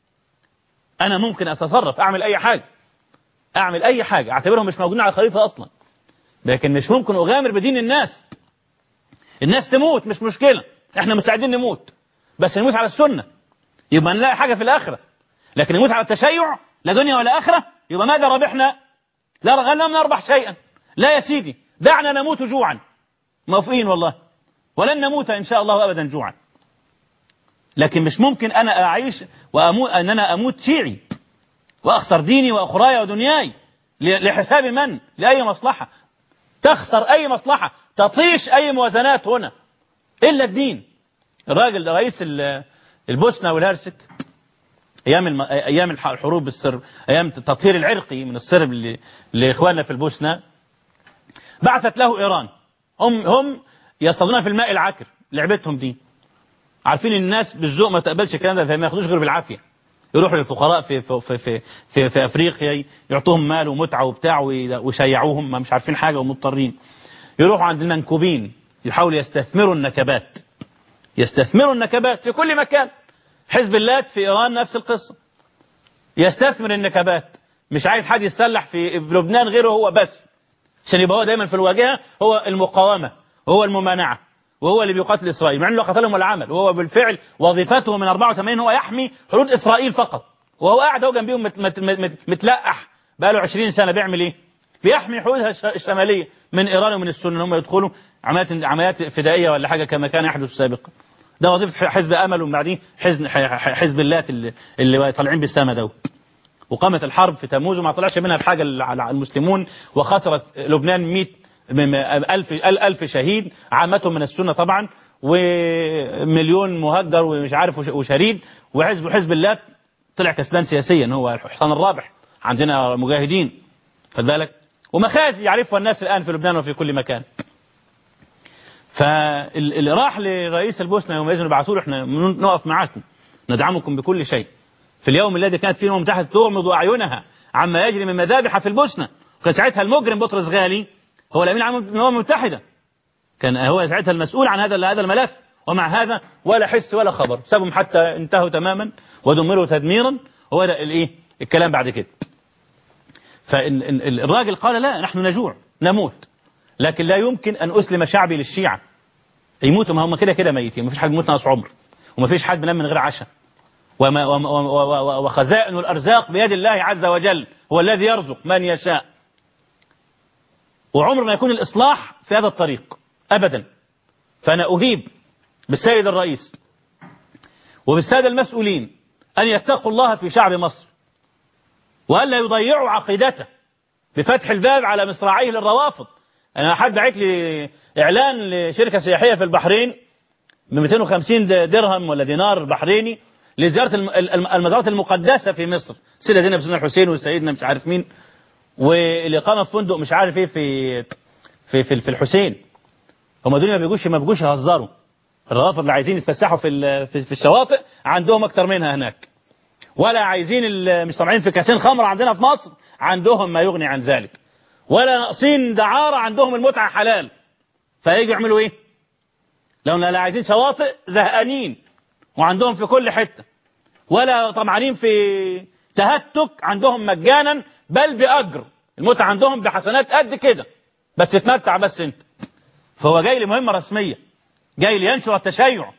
انا ممكن اتصرف اعمل اي حاجه، اعمل اي حاجه، اعتبرهم مش موجودين على الخريطه اصلا، لكن مش ممكن اغامر بدين الناس. الناس تموت مش مشكله، احنا مستعدين نموت، بس نموت على السنه يبقى نلاقي حاجه في الاخره. لكن نموت على التشيع لا دنيا ولا اخره، يبقى ماذا ربحنا؟ لا لم نربح شيئا. لا يا سيدي، دعنا نموت جوعا، موافقين والله، ولن نموت ان شاء الله ابدا جوعا. لكن مش ممكن انا اعيش واموت ان انا اموت شيعي واخسر ديني واخراي ودنياي لحساب من؟ لاي مصلحه؟ تخسر اي مصلحه، تطيش اي موازنات هنا الا الدين. الراجل رئيس البوسنه والهرسك ايام الم... ايام الحروب السرب، ايام التطهير العرقي من السرب اللي... لاخواننا في البوسنه، بعثت له ايران. هم هم يصطادون في الماء العكر، لعبتهم دي. عارفين الناس بالذوق ما تقبلش الكلام ده، فما ياخدوش غير بالعافيه. يروحوا للفقراء في في في في, في, في افريقيا يعطوهم مال ومتعه وبتاع ويشيعوهم، ما مش عارفين حاجه ومضطرين. يروحوا عند المنكوبين يحاولوا يستثمروا النكبات، يستثمروا النكبات في كل مكان. حزب الله في ايران نفس القصه، يستثمر النكبات، مش عايز حد يتسلح في لبنان غيره هو بس، عشان يبقى هو دايما في الواجهه، هو المقاومه وهو الممانعه وهو اللي بيقاتل اسرائيل، مع انه قتلهم ولا عمل. وهو بالفعل وظيفته من أربعة وثمانين هو يحمي حدود اسرائيل فقط، وهو قاعد هو جنبيهم مت مت مت متلقح بقى له عشرين سنه. بيعمل ايه؟ بيحمي حدودها الشماليه من ايران ومن السنه ان هم يدخلوا عمليات عمليات فدائيه ولا حاجه كما كان يحدث سابقا. ده وظيفه حزب امل، وبعدين حزب حزب اللات اللي, اللي طالعين بالسما دوت. وقامت الحرب في تموز وما طلعش منها بحاجه المسلمون، وخسرت لبنان مئة ألف ألف شهيد، عامتهم من السنه طبعا، ومليون مهجر ومش عارف وشريد. وحزب حزب الله طلع كسبان سياسيا، هو الحصان الرابح. عندنا مجاهدين خد بالك، ومخازي يعرفها الناس الان في لبنان وفي كل مكان. فاللي راح لرئيس البوسنه يوم اذن بعثوا له احنا نقف معاكم ندعمكم بكل شيء. في اليوم الذي كانت فيه الامم المتحده تغمض اعينها عما يجري من مذابح في البوسنه، كان ساعتها المجرم بطرس غالي هو الامين العام للامم المتحده، كان هو ساعتها المسؤول عن هذا هذا الملف. ومع هذا ولا حس ولا خبر، سابهم حتى انتهوا تماما ودمروا تدميرا. هو ده الايه الكلام بعد كده. فالراجل قال لا، نحن نجوع نموت، لكن لا يمكن ان اسلم شعبي للشيعه. يموتوا، ما هم كده كده ميتين، ما فيش حد بيموت ناقص عمر، وما فيش حد بينام من غير عشاء. وما وخزائن الارزاق بيد الله عز وجل، هو الذي يرزق من يشاء. وعمر ما يكون الإصلاح في هذا الطريق أبدا. فأنا أهيب بالسيد الرئيس وبالسادة المسؤولين أن يتقوا الله في شعب مصر، وألا يضيعوا عقيدته بفتح الباب على مصراعيه للروافض. أنا حد بعت لي إعلان لشركة سياحية في البحرين ب مئتين وخمسين درهم ولا دينار بحريني لزيارة المزارات المقدسة في مصر، سيدة زينب بن الحسين وسيدنا مش عارف مين، والإقامة في فندق مش عارف إيه في في في, في الحسين. هم دول ما بيجوش ما بيجوش يهزروا. الروافض اللي عايزين يتفسحوا في في الشواطئ عندهم أكتر منها هناك، ولا عايزين مش طامعين في كاسين خمر عندنا في مصر عندهم ما يغني عن ذلك، ولا ناقصين دعارة عندهم المتعة حلال. فييجوا يعملوا إيه؟ لو لا عايزين شواطئ زهقانين وعندهم في كل حتة، ولا طمعانين في تهتك عندهم مجانا بل بأجر. المتعة عندهم بحسنات قد كده، بس اتمتع بس انت. فهو جاي لمهمة رسمية، جاي لينشر التشيع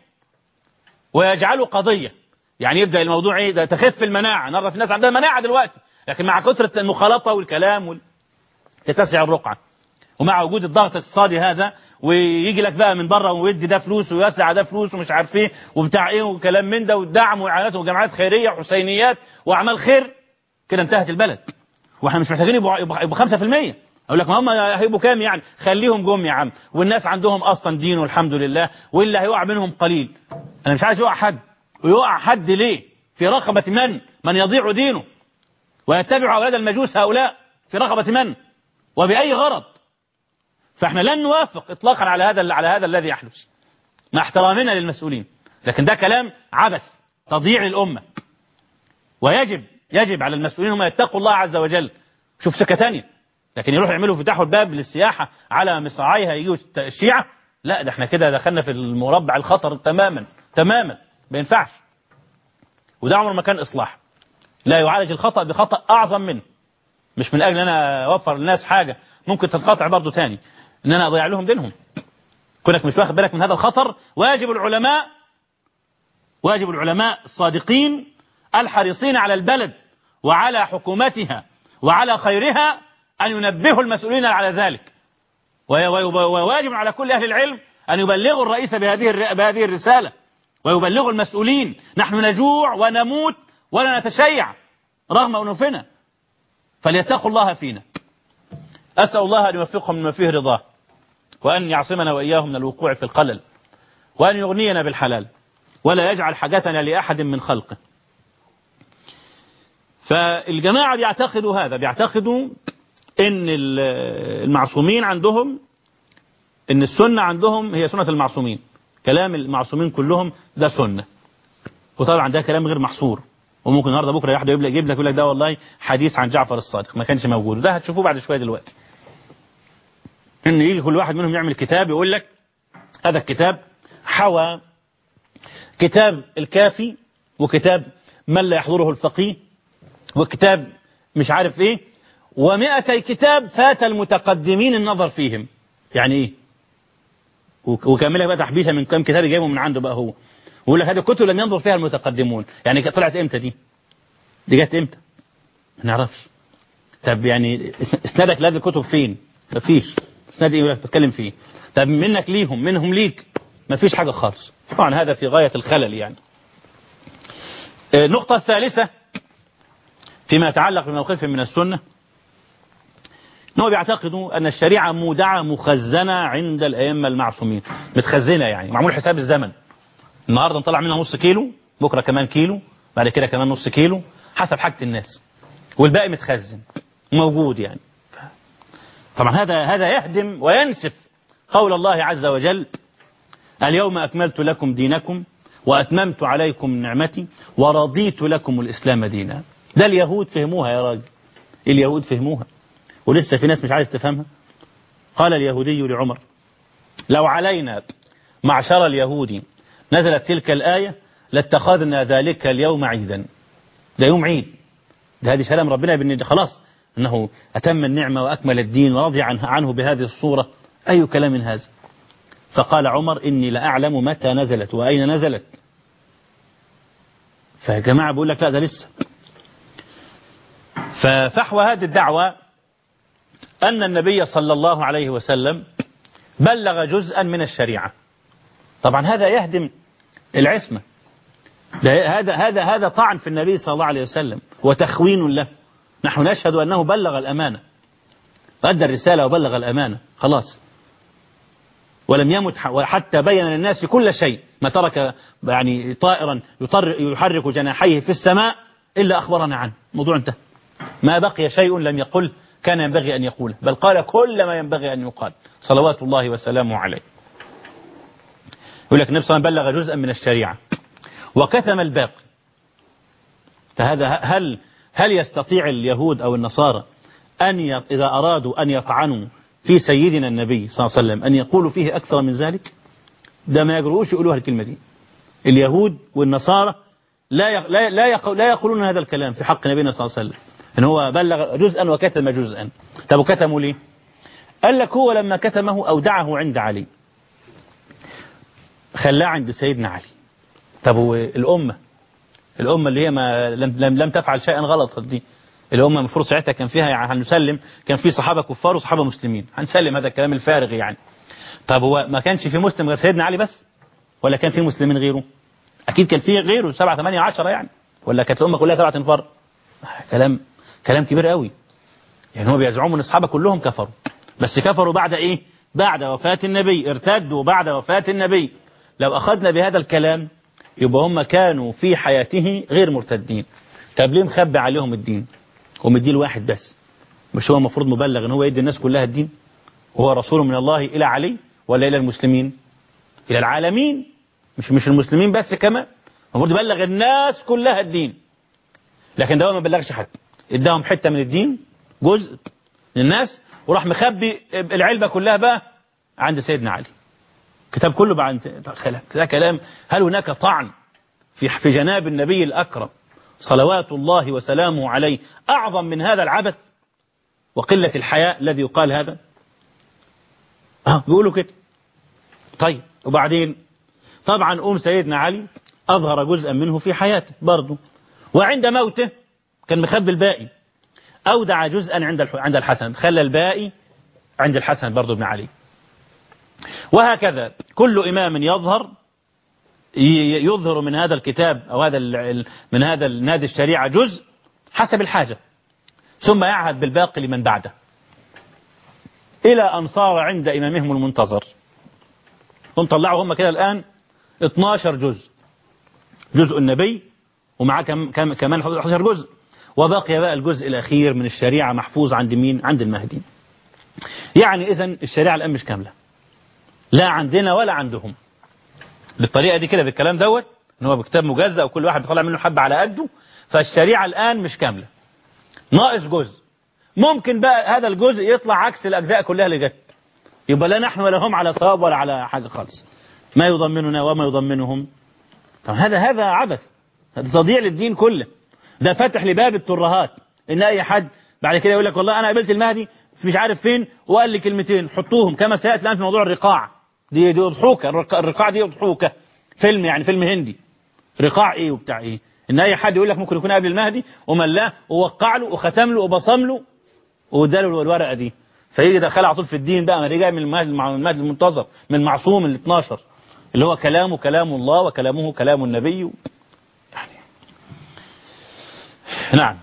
ويجعله قضية. يعني يبدأ الموضوع ايه ده؟ تخف المناعة. نعرف الناس عندها مناعة دلوقتي، لكن مع كثرة المخالطة والكلام وال... تتسع الرقعة، ومع وجود الضغط الاقتصادي هذا، ويجي لك بقى من بره ويدي ده فلوس ويوسع ده فلوس ومش عارف ايه وبتاع ايه وكلام من ده، والدعم واعلانات وجمعيات خيريه وحسينيات واعمال خير. كده انتهت البلد، واحنا مش محتاجين يبقوا يبقوا خمسة في المية. اقول لك ما هم هيبقوا كام يعني؟ خليهم جم يا عم، والناس عندهم اصلا دين والحمد لله، واللي هيقع منهم قليل. انا مش عايز يقع حد، ويقع حد ليه؟ في رقبه من من يضيع دينه ويتبع اولاد المجوس هؤلاء، في رقبه من وباي غرض؟ فاحنا لن نوافق اطلاقا على هذا على هذا الذي يحدث مع احترامنا للمسؤولين، لكن ده كلام عبث تضييع للامه. ويجب يجب على المسؤولين هم يتقوا الله عز وجل. شوف سكه ثانيه، لكن يروحوا يعملوا فتحوا الباب للسياحه على مصراعيها يجوا الشيعه، لا ده احنا كده دخلنا في المربع الخطر تماما تماما، ما ينفعش. وده عمر ما كان اصلاح. لا يعالج الخطا بخطا اعظم منه، مش من اجل ان انا اوفر للناس حاجه ممكن تنقطع برضه ثاني، ان انا اضيع لهم دينهم. كونك مش واخد بالك من هذا الخطر. واجب العلماء واجب العلماء الصادقين الحريصين على البلد وعلى حكومتها وعلى خيرها أن ينبهوا المسؤولين على ذلك. وواجب على كل أهل العلم أن يبلغوا الرئيس بهذه بهذه الرسالة، ويبلغوا المسؤولين. نحن نجوع ونموت ولا نتشيع رغم أنوفنا، فليتقوا الله فينا. أسأل الله أن يوفقهم لما فيه رضاه، وأن يعصمنا وإياهم من الوقوع في الخلل، وأن يغنينا بالحلال ولا يجعل حاجتنا لأحد من خلقه. فالجماعة بيعتقدوا هذا، بيعتقدوا ان المعصومين عندهم، ان السنة عندهم هي سنة المعصومين، كلام المعصومين كلهم ده سنة. وطبعا ده كلام غير محصور، وممكن النهارده بكره واحد يجيب لك يجيب لك يقول لك ده والله حديث عن جعفر الصادق ما كانش موجود، وده هتشوفوه بعد شويه دلوقتي. ان يجي كل واحد منهم يعمل كتاب يقول لك هذا الكتاب حوى كتاب الكافي، وكتاب من لا يحضره الفقيه، وكتاب مش عارف ايه، ومئتي كتاب فات المتقدمين النظر فيهم. يعني ايه؟ وكملها بقى تحبيشة من كم كتاب جايبه من عنده بقى هو، ويقول لك هذه الكتب لم ينظر فيها المتقدمون. يعني طلعت امتى دي؟ دي جت امتى؟ ما نعرفش. طب يعني اسنادك لهذه الكتب فين؟ مفيش. اسناد ايه بتتكلم فيه؟ طب منك ليهم منهم ليك؟ مفيش حاجة خالص. طبعا هذا في غاية الخلل يعني. النقطة الثالثة فيما يتعلق بموقفهم من السنة، انهم بيعتقدوا ان الشريعة مودعة مخزنة عند الائمة المعصومين، متخزنة يعني معمول حساب الزمن. النهارده نطلع منها نص كيلو، بكره كمان كيلو، بعد كده كمان نص كيلو، حسب حاجة الناس، والباقي متخزن موجود يعني. طبعا هذا هذا يهدم وينسف قول الله عز وجل: اليوم أكملت لكم دينكم وأتممت عليكم نعمتي ورضيت لكم الإسلام دينا. ده اليهود فهموها يا راجل، اليهود فهموها، ولسه في ناس مش عايز تفهمها. قال اليهودي لعمر: لو علينا معشر اليهود نزلت تلك الآية لاتخذنا ذلك اليوم عيدا. ده يوم عيد، ده هذه كلام ربنا بأن خلاص أنه أتم النعمة وأكمل الدين ورضي عنه, عنه بهذه الصورة. أي كلام هذا؟ فقال عمر: إني لأعلم متى نزلت وأين نزلت. فيا جماعة بقول لك لا ده لسه. ففحوى هذه الدعوة أن النبي صلى الله عليه وسلم بلغ جزءا من الشريعة. طبعا هذا يهدم العصمة، هذا هذا هذا طعن في النبي صلى الله عليه وسلم وتخوين له. نحن نشهد أنه بلغ الأمانة، أدى الرسالة وبلغ الأمانة خلاص، ولم يمت حتى بين للناس كل شيء، ما ترك يعني طائرا يحرك جناحيه في السماء إلا أخبرنا عنه، الموضوع انتهى. ما بقي شيء لم يقل كان ينبغي أن يقوله، بل قال كل ما ينبغي أن يقال صلوات الله وسلامه عليه. يقول لك النبي صلى الله عليه وسلم بلغ جزءا من الشريعة وكتم الباقي. فهذا هل هل يستطيع اليهود أو النصارى أن ي... إذا أرادوا أن يطعنوا في سيدنا النبي صلى الله عليه وسلم أن يقولوا فيه أكثر من ذلك؟ ده ما يجرؤوش يقولوها الكلمة دي. اليهود والنصارى لا ي... لا لا, يق... لا يقولون هذا الكلام في حق نبينا صلى الله عليه وسلم، إن هو بلغ جزءا وكتم جزءا. طب كتموا ليه؟ قال لك هو لما كتمه أودعه عند علي، خلاه عند سيدنا علي. طب الأمة الأمة اللي هي ما لم, لم, لم تفعل شيئا غلط دي، الأمة المفروض ساعتها كان فيها يعني هنسلم، كان في صحابة كفار وصحابة مسلمين، هنسلم هذا الكلام الفارغ يعني. طب هو ما كانش في مسلم غير سيدنا علي بس، ولا كان في مسلمين غيره؟ أكيد كان في غيره، سبعة ثمانية عشرة يعني، ولا كانت الأمة كلها سبعة انفار؟ كلام كلام كبير قوي. يعني هو بيزعموا ان الصحابة كلهم كفروا، بس كفروا بعد ايه؟ بعد وفاة النبي، ارتدوا بعد وفاة النبي. لو أخذنا بهذا الكلام يبقى هم كانوا في حياته غير مرتدين. طب ليه مخبي عليهم الدين ومديه الواحد بس؟ مش هو المفروض مبلغ ان هو يدي الناس كلها الدين، وهو رسول من الله إلى علي ولا إلى المسلمين؟ إلى العالمين، مش مش المسلمين بس، كمان المفروض يبلغ الناس كلها الدين. لكن ده ما بلغش حد، اداهم حتة من الدين، جزء للناس، وراح مخبي العلبة كلها بقى عند سيدنا علي. كتاب كله بقى عند خلاف. ده كلام. هل هناك طعن في في جناب النبي الأكرم صلوات الله وسلامه عليه أعظم من هذا العبث وقلة الحياء الذي يقال هذا؟ اه بيقولوا كده. طيب وبعدين طبعا أم سيدنا علي أظهر جزءا منه في حياته برضه، وعند موته كان مخبي الباقي، أودع جزءا عند عند الحسن، خلى الباقي عند الحسن برضه بن علي. وهكذا كل إمام يظهر يظهر من هذا الكتاب أو هذا من هذا من هذه الشريعة جزء حسب الحاجة، ثم يعهد بالباقي لمن بعده، إلى أن صار عند إمامهم المنتظر. هم طلعوا هم كده الآن اثناشر جزء، جزء النبي ومعاه كمان احد عشر جزء، وبقي بقى الجزء الأخير من الشريعة محفوظ عند مين؟ عند المهدي. يعني إذن الشريعة الآن مش كاملة، لا عندنا ولا عندهم، بالطريقة دي كده بالكلام دوت، ان هو بكتاب مجزأ وكل واحد بيطلع منه حبة على قده. فالشريعة الآن مش كاملة، ناقص جزء. ممكن بقى هذا الجزء يطلع عكس الأجزاء كلها اللي جت، يبقى لا نحن ولا هم على صواب ولا على حاجة خالص، ما يضمننا وما يضمنهم. طب هذا هذا عبث، هذا تضييع للدين كله. ده فتح لباب الترهات، ان اي حد بعد كده يقول لك والله انا قابلت المهدي مش عارف فين وقال لي كلمتين، حطوهم كما سيأتي الآن في موضوع الرقاع. دي دي أضحوكة، الرقاع دي أضحوكة، فيلم يعني فيلم هندي. رقاع ايه وبتاع ايه؟ ان اي حد يقول لك ممكن يكون قبل المهدي وملاه ووقع له وختم له وبصم له واداله الورقة دي، فيجي دخلها على طول في الدين بقى، ما دي جاي من المهدي المنتظر، من المعصوم ال اثناشر اللي هو كلامه كلام الله وكلامه كلام النبي يعني. نعم.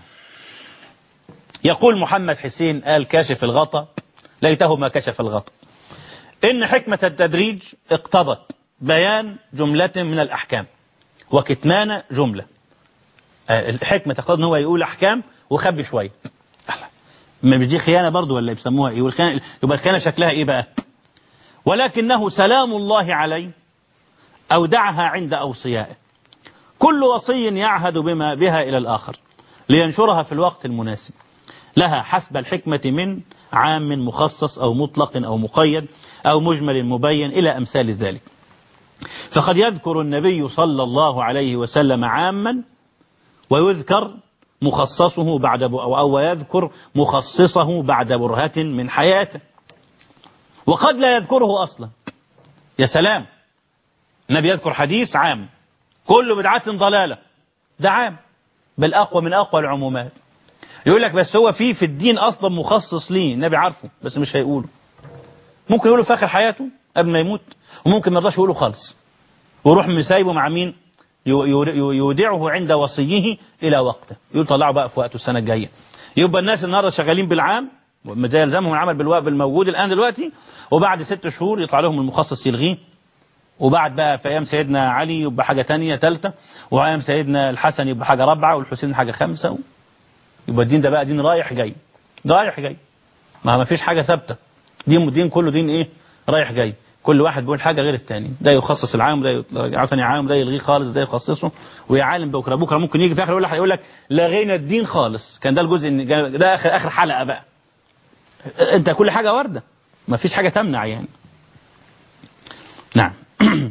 يقول محمد حسين آل كاشف الغطا، ليته ما كشف الغطا، إن حكمة التدريج اقتضت بيان جملة من الأحكام وكتمان جملة. الحكمة تقتضي أنه يقول أحكام وخبي شوية. مش دي خيانة برضو ولا يسموها إيه؟ يبقى الخيانة شكلها إيه بقى؟ ولكنه سلام الله عليه أودعها عند أوصيائه، كل وصي يعهد بما بها إلى الآخر لينشرها في الوقت المناسب لها حسب الحكمة من عام مخصص أو مطلق أو مقيد أو مجمل مبين إلى أمثال ذلك. فقد يذكر النبي صلى الله عليه وسلم عاما ويذكر مخصصه بعد أو يذكر مخصصه بعد برهة من حياته، وقد لا يذكره أصلا. يا سلام، النبي يذكر حديث عام كل بدعة ضلالة، ده عام بالأقوى من أقوى العمومات، يقول لك بس هو في في الدين أصلا مخصص ليه، النبي عارفه بس مش هيقوله. ممكن يقوله في آخر حياته قبل ما يموت، وممكن ما يرضاش يقوله خالص ويروح مسايبه مع مين؟ يودعه عند وصيه إلى وقته، يقول طلعوا بقى في وقته السنة الجاية. يبقى الناس النهارده شغالين بالعام وما يلزمهم العمل بالوقت الموجود الآن دلوقتي، وبعد ست شهور يطلع لهم المخصص يلغيه، وبعد بقى في أيام سيدنا علي يبقى حاجة تانية ثالثة، وأيام سيدنا الحسن يبقى حاجة رابعة، والحسين حاجة خامسة. يبقى الدين ده بقى دين رايح جاي رايح جاي، ما ما فيش حاجة ثابتة. دين الدين كله دين إيه؟ رايح جاي، كل واحد بيقول حاجة غير التاني، ده يخصص العام ده يرجع ثاني عام، ده يلغيه خالص، ده يخصصه. ويا عالم بكرة بكرة ممكن يجي في آخر يقول لك يقول لك لغينا الدين خالص. كان ده الجزء ده آخر آخر حلقة بقى. أنت كل حاجة واردة، ما فيش حاجة تمنع يعني. نعم.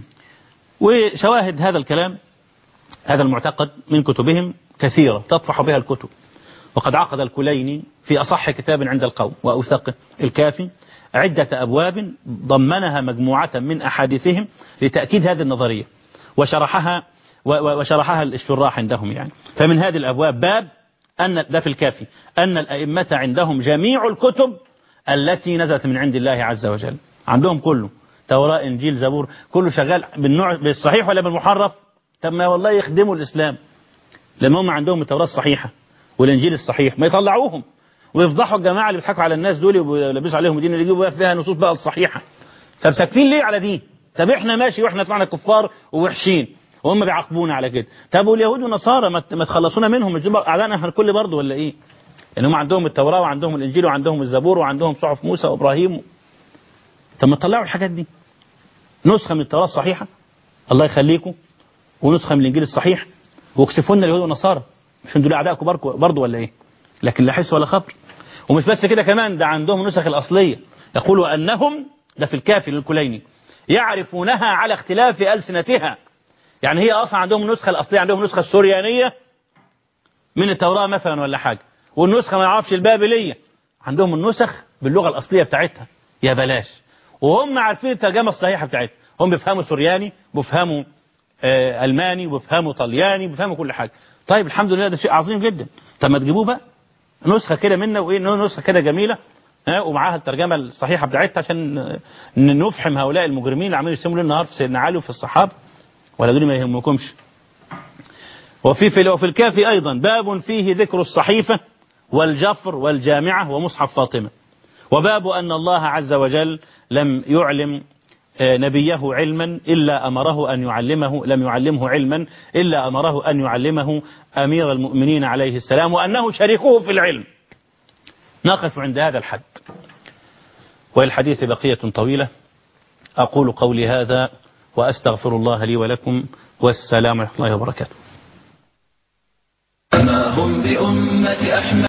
وشواهد هذا الكلام هذا المعتقد من كتبهم كثيرة تطفح بها الكتب. وقد عقد الكليني في أصح كتاب عند القوم وأوثقه الكافي عدة أبواب ضمنها مجموعة من أحاديثهم لتأكيد هذه النظرية، وشرحها وشرحها الشراح عندهم يعني. فمن هذه الأبواب باب أن ده في الكافي أن الأئمة عندهم جميع الكتب التي نزلت من عند الله عز وجل، عندهم كله، توراة إنجيل زبور، كله شغال بالنوع بالصحيح ولا بالمحرف. طب ما والله يخدموا الإسلام لما هم عندهم التوراة الصحيحة والإنجيل الصحيح، ما يطلعوهم ويفضحوا الجماعة اللي بيضحكوا على الناس دول ويلبسوا عليهم دين اللي يجيبوا فيها نصوص بقى الصحيحة. طب ساكتين ليه على دي؟ طب احنا ماشي واحنا طلعنا كفار ووحشين وهم بيعاقبونا على كده. طب واليهود والنصارى ما تخلصونا منهم، الجبر اعدائنا احنا الكل برضه ولا ايه؟ يعني هم عندهم التوراة وعندهم الإنجيل وعندهم الزبور وعندهم صحف موسى وإبراهيم. طب ما تطلعوا الحاجات دي، نسخة من التوراة الصحيحة الله يخليكم، ونسخة من الإنجيل الصحيح، واكسفوا لنا اليهود والنصارى، مش انتوا اعدائكم برضه ولا ايه؟ لكن لا حس ولا خبر. ومش بس كده كمان، ده عندهم النسخ الأصلية يقولوا أنهم ده في الكافي للكليني يعرفونها على اختلاف ألسنتها. يعني هي أصلا عندهم النسخة الأصلية، عندهم النسخة السوريانية من التوراة مثلا ولا حاجة، والنسخة ما يعرفش البابلية، عندهم النسخ باللغة الأصلية بتاعتها يا بلاش، وهم عارفين الترجمة الصحيحة بتاعتها. هم بيفهموا سورياني، بيفهموا آه ألماني، بيفهموا طلياني، بيفهموا كل حاجة. طيب الحمد لله، ده شيء عظيم جدا. طب ما تجيبوه بقى نسخة كده منا، وإيه نسخة كده جميلة ها ومعاها الترجمة الصحيحة بتاعتها، عشان نفحم هؤلاء المجرمين اللي عمالين يسموا ليل نهار في سيدنا علي وفي الصحابة، ولا دول ما يهمكمش. وفي في وفي الكافي أيضا باب فيه ذكر الصحيفة والجفر والجامعة ومصحف فاطمة، وباب أن الله عز وجل لم يعلم نبيه علما إلا أمره أن يعلمه لم يعلمه علما إلا أمره أن يعلمه أمير المؤمنين عليه السلام، وأنه شريكه في العلم. نقف عند هذا الحد، والحديث بقية طويلة. أقول قولي هذا وأستغفر الله لي ولكم، والسلام ورحمة الله وبركاته. ما هم بأمة أحمد